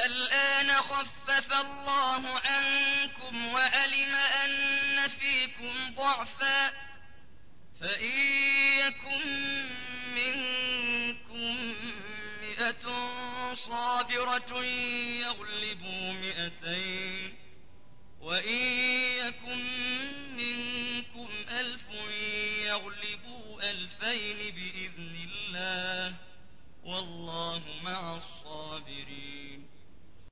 الآن خفف الله عنكم وعلم أن فيكم ضعفا فإن يكن منكم 100 صابرة يغلبوا 200 وإن يكن منكم 1000 يغلبوا 2000 بإذن الله والله مع الصابرين